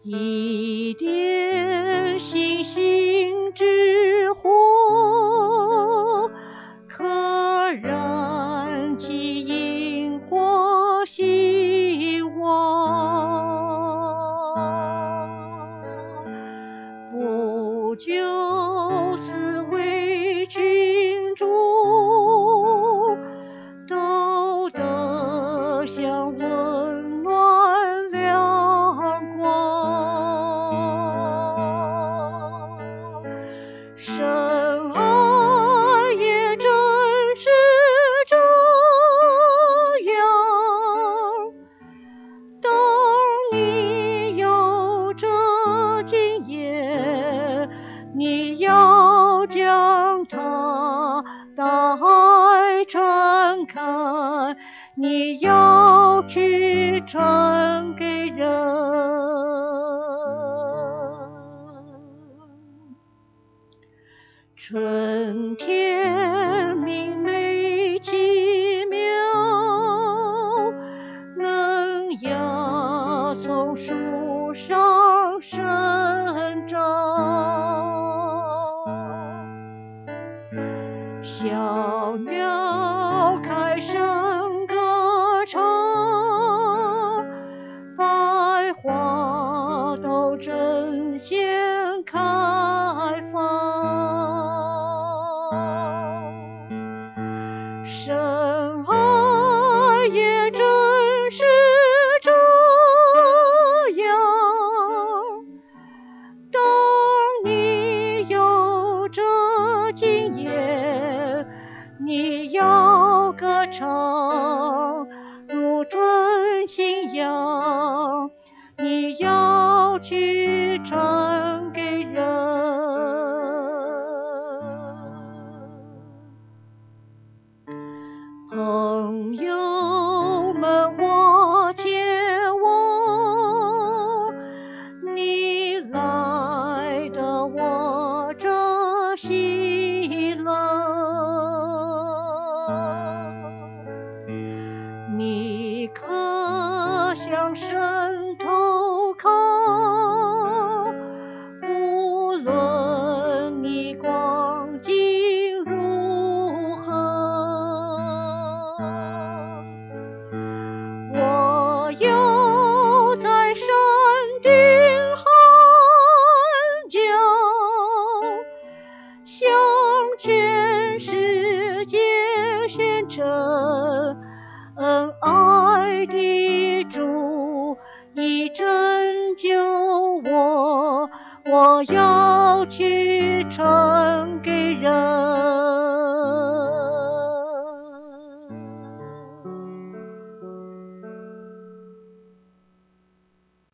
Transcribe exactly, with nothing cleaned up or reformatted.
一点星星之火，可燃起萤火希望。不就此为君主，都得享温暖亮光。深爱也正是这样，当你有这经验，你要将它带传开，你要去传给人。春天明媚奇妙，嫩芽从树上生长，小鸟开声歌唱，百花都争先开放。深爱也正是这样，当你有这经验，你要歌唱如春信仰，你要去传给人。朋友们，我前往，你来的我这喜乐。你可向神投靠，无论你光景如何。我要在山顶喊叫，向全世界宣称，恩爱的主已拯救我，我要去传给人。